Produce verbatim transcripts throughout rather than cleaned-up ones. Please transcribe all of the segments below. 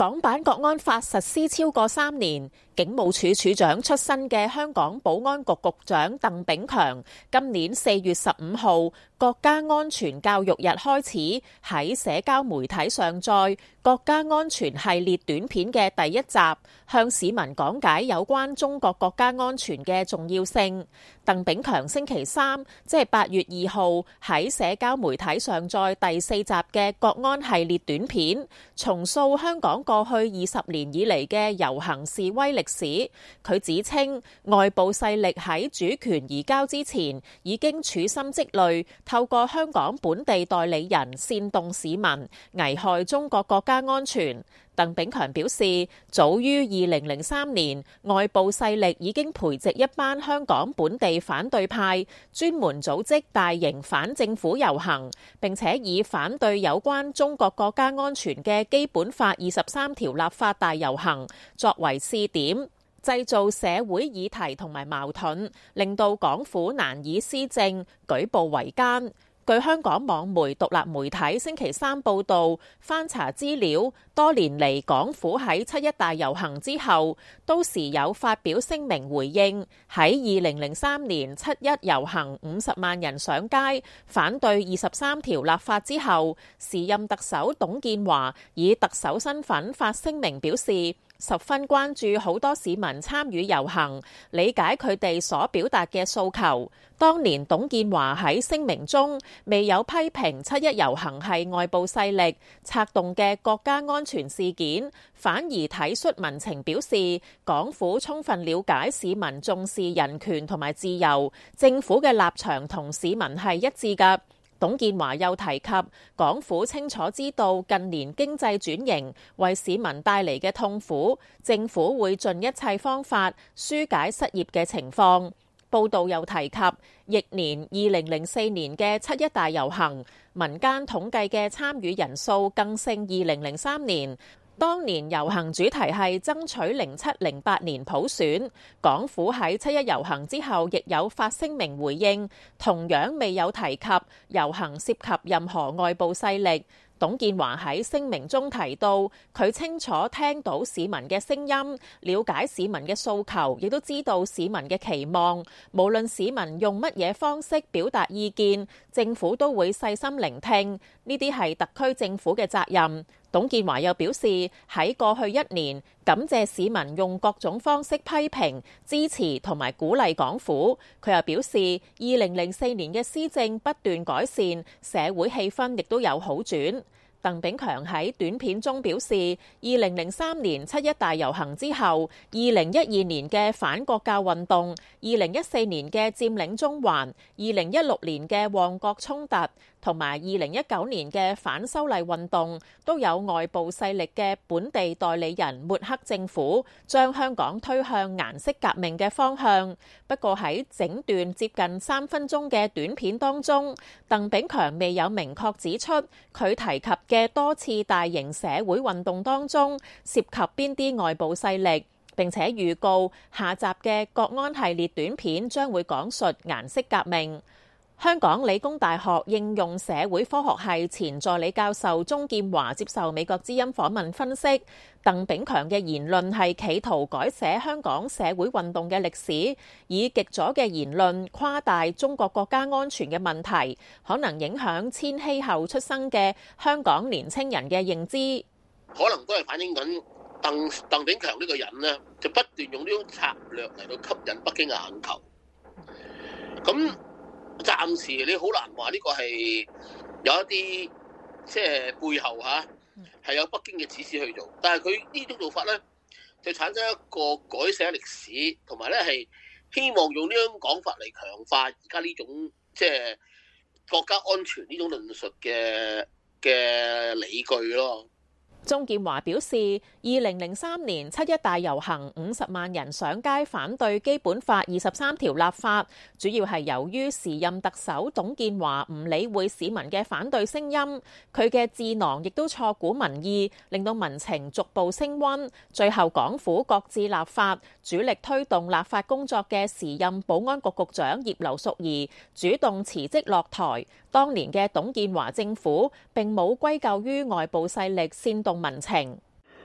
港版國安法實施超過三年，警務處處長出身嘅香港保安局局長鄧炳強，今年四月十五號國家安全教育日開始喺社交媒體上載國家安全系列短片嘅第一集，向市民講解有關中國國家安全嘅重要性。鄧炳強星期三，即係八月二號喺社交媒體上載第四集嘅國安系列短片，重塑香港過去二十年以嚟嘅遊行示威歷史。佢指稱外部勢力喺主權移交之前已經處心積慮，透過香港本地代理人煽動市民，危害中國國家安全。鄧炳強表示，早於二零零三年，外部勢力已經培植一班香港本地反對派，專門組織大型反政府遊行，並且以反對有關中國國家安全嘅基本法二十三條立法大遊行作為試點，製造社會議題同埋矛盾，令到港府難以施政，舉步維艱。據香港網媒獨立媒體星期三報導，翻查資料，多年嚟港府喺七一大遊行之後，都時有發表聲明回應。喺二零零三年七一遊行五十萬人上街反對二十三條立法之後，時任特首董建華以特首身份發聲明表示，十分關注好多市民參與遊行，理解佢哋所表達嘅訴求。當年董建華喺聲明中未有批評七一遊行係外部勢力策動嘅國家安全事件，反而體恤民情，表示港府充分了解市民重視人權同埋自由，政府嘅立場同市民係一致㗎。董建華又提及，港府清楚知道近年經濟轉型為市民帶嚟嘅痛苦，政府會盡一切方法紓解失業嘅情況。報道又提及，翌年二零零四年嘅七一大遊行，民間統計嘅參與人數更勝二零零三年。當年遊行主題係爭取零七零八年普選，港府喺七一遊行之後亦有發聲明回應，同樣未有提及遊行涉及任何外部勢力。董建華喺聲明中提到，佢清楚聽到市民嘅聲音，了解市民嘅訴求，亦都知道市民嘅期望。無論市民用乜嘢方式表達意見，政府都會細心聆聽。呢啲係特區政府嘅責任。董建華又表示，喺過去一年，感謝市民用各種方式批評、支持同埋鼓勵港府。佢又表示，二零零四年嘅施政不斷改善，社會氣氛亦都有好轉。鄧炳強喺短片中表示，二零零三年七一大遊行之後，二零一二年嘅反國教運動，二零一四年嘅佔領中環，二零一六年嘅旺角衝突，同埋二零一九年嘅反修例運動，都有外部勢力嘅本地代理人抹黑政府，將香港推向顏色革命嘅方向。不過喺整段接近三分鐘嘅短片當中，鄧炳強未有明確指出佢提及嘅多次大型社會運動當中涉及邊啲外部勢力，並且預告下集嘅國安系列短片將會講述顏色革命。香港理工大學應用社會科學系前助理教授鍾劍華接受美國之音訪問分析，鄧炳強嘅言論係企圖改寫香港社會運動嘅歷史，以極左嘅言論誇大中國國家安全嘅問題，可能影響千禧後出生嘅香港年青人嘅認知。 可能都係反映緊鄧鄧炳強呢個人呢，就不斷用呢種策略嚟到吸引北京嘅眼球。咁暫時你好難話呢個係有一啲即係背後嚇係有北京嘅指示去做，但係佢呢種做法咧就產生一個改寫歷史，同埋咧係希望用呢種講法嚟強化而家呢種即係國家安全呢種論述嘅嘅理據咯。 鍾劍華表示，二零零三年七一大遊行，五十萬人上街反對基本法二十三條立法，主要係由於時任特首董建華唔理會市民嘅反對聲音，佢嘅智囊亦都錯估民意，令到民情逐步升溫。最後港府擱置立法，主力推動立法工作嘅時任保安局局長葉劉淑儀主動辭職落台。當年嘅董建華政府並冇歸咎於外部勢力煽動民情。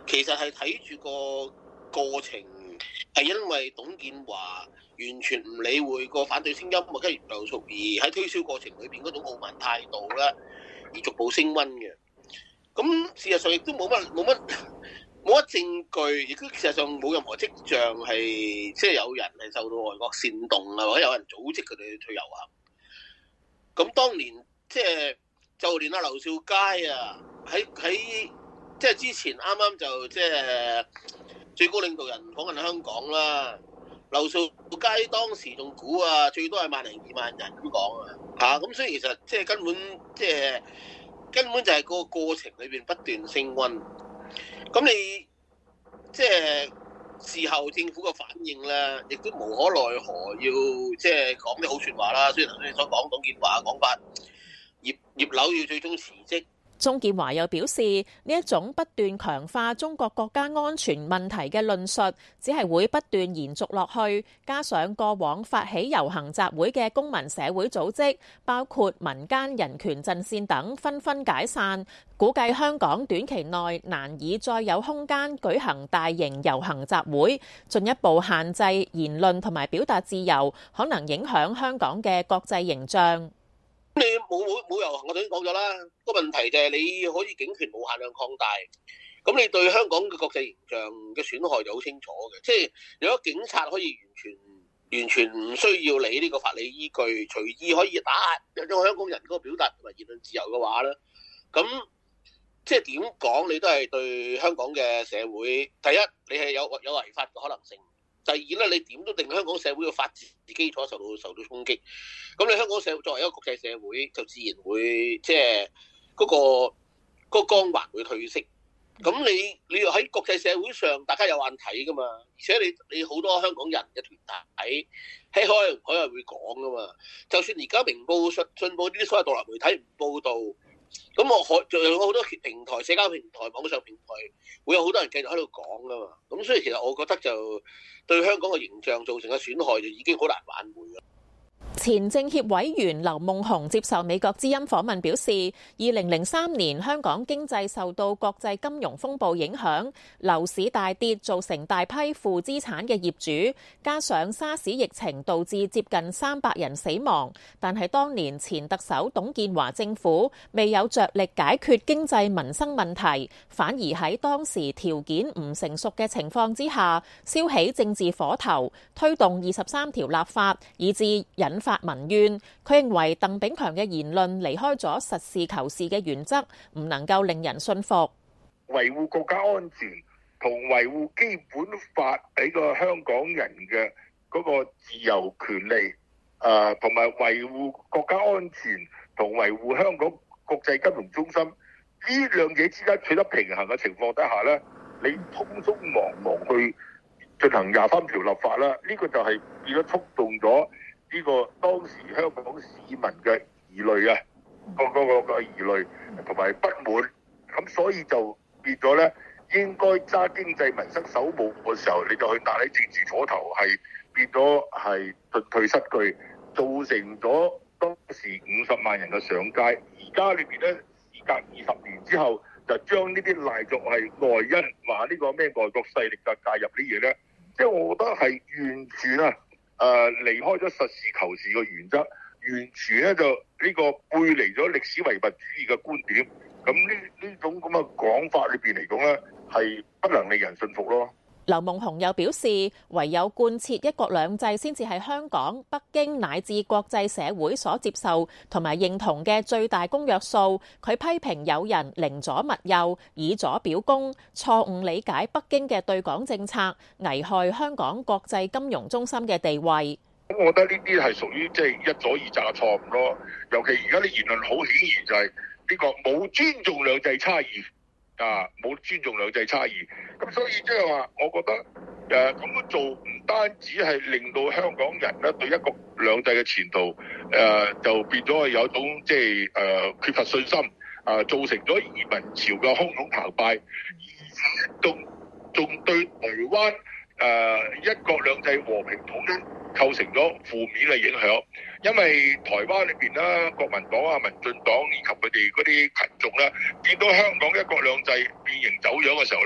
其實係睇住個過程，係因為董建華完全唔理會個反對聲音，跟住劉淑儀喺推銷過程裏邊嗰種傲慢態度咧，而逐步升溫嘅。咁事實上亦都冇乜冇乜冇乜證據，亦都事實上冇任何跡象係即係有人係受到外國煽動啊，或者有人組織佢哋去遊行。咁當年即係就連阿劉兆佳啊，喺喺即係之前啱啱就即係最高領導人訪問香港啦。劉兆佳當時仲估啊，最多係萬零二萬人咁講啊，嚇咁所以其實即係根本即係根本就係個過程裏邊不斷升溫。咁你即係事後政府嘅反應咧，亦都無可奈何，要即係講啲好説話啦。雖然頭先你所講董建華嘅講法，葉葉劉要最終辭職。 鍾建華又表示，呢一種不斷強化中國國家安全問題嘅論述，只係會不斷延續落去。加上過往發起遊行集會嘅公民社會組織，包括民間人權陣線等，紛紛解散，估計香港短期內難以再有空間舉行大型遊行集會，進一步限制言論同埋表達自由，可能影響香港嘅國際形象。 你冇冇冇遊行，我頭先講咗啦。個問題就係你可以警權無限量擴大，咁你對香港嘅國際形象嘅損害就好清楚嘅。即係如果警察可以完全完全唔需要理呢個法理依據，隨意可以打壓香港人嗰個表達同埋言論自由嘅話咧，咁即係點講你都係對香港嘅社會，第一你係有有違法嘅可能性。第二咧，你點都定香港社會嘅法治基礎受到受到衝擊。咁你香港社會作為一個國際社會，就自然會即係嗰個嗰個光環會褪色。咁你你要喺國際社會上，大家有眼睇噶嘛？而且你你好多香港人嘅團體喺海外海外會講噶嘛。就算而家明報、信信報呢啲所謂獨立媒體唔報導，咁我可仲有好多平台、社交平台、網上平台會有好多人繼續喺度講噶嘛。咁所以其實我覺得就對香港嘅形象造成嘅損害就已經好難挽回啦。 前政協委員劉夢熊接受美國之音訪問表示，二零零三年香港經濟受到國際金融風暴影響，樓市大跌，造成大批負資產嘅業主，加上沙士疫情導致接近三百人死亡。但係當年前特首董建華政府未有着力解決經濟民生問題，反而喺當時條件唔成熟嘅情況之下，燒起政治火頭，推動二十三條立法，以致引發民怨。佢認為鄧炳強嘅言論離開咗實事求是嘅原則，唔能夠令人信服。 維護國家安全同維護基本法俾個香港人嘅嗰個自由權利，誒同埋維護國家安全同維護香港國際金融中心呢兩者之間取得平衡嘅情況底下咧，你匆匆忙忙去進行廿三條立法啦，呢個就係變咗觸動咗呢個當時香港市民嘅疑慮啊，個嗰個個疑慮同埋不滿，咁所以就變咗咧，應該揸經濟民生首務嘅時候，你就去打起政治火頭，係變咗係進退失據，造成咗當時五十萬人嘅上街。而家裏邊咧，事隔二十年之後，就將呢啲賴作係外因，話呢個咩外國勢力嘅介入啲嘢咧，即係我覺得係完全啊！誒、呃、離開咗實事求是嘅原則，完全咧就呢個背離咗歷史唯物主義嘅觀點。咁呢呢種咁嘅講法裏邊嚟講咧，係不能令人信服咯。 劉夢熊又表示，唯有貫徹一國兩制先至係香港、北京乃至國際社會所接受同埋認同嘅最大公約數。佢批評有人寧左勿右，以左表功，錯誤理解北京嘅對港政策，危害香港國際金融中心嘅地位。 咁我覺得呢啲係屬於即係一左二詐嘅錯誤咯。尤其而家啲言論好顯然就係呢個冇尊重兩制差異。啊！冇尊重兩制差異，咁所以即係話，我覺得誒咁樣做唔單止係令到香港人咧對一國兩制嘅前途誒、呃、就變咗係有一種即係誒缺乏信心，啊、呃、造成咗移民潮嘅洶湧澎湃，而且仲仲對台灣誒、呃、一國兩制和平統一構成咗負面嘅影響。因為台灣裏邊啦，國民黨啊、民進黨以及佢哋嗰啲群眾咧，見到香港一國兩制變形走樣嘅時候咧，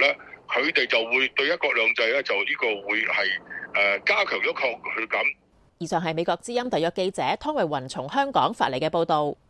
佢哋就會對一國兩制咧，就呢個會係誒加強咗抗拒感。 以上係美國之音特約記者湯慧雲從香港發嚟嘅報導。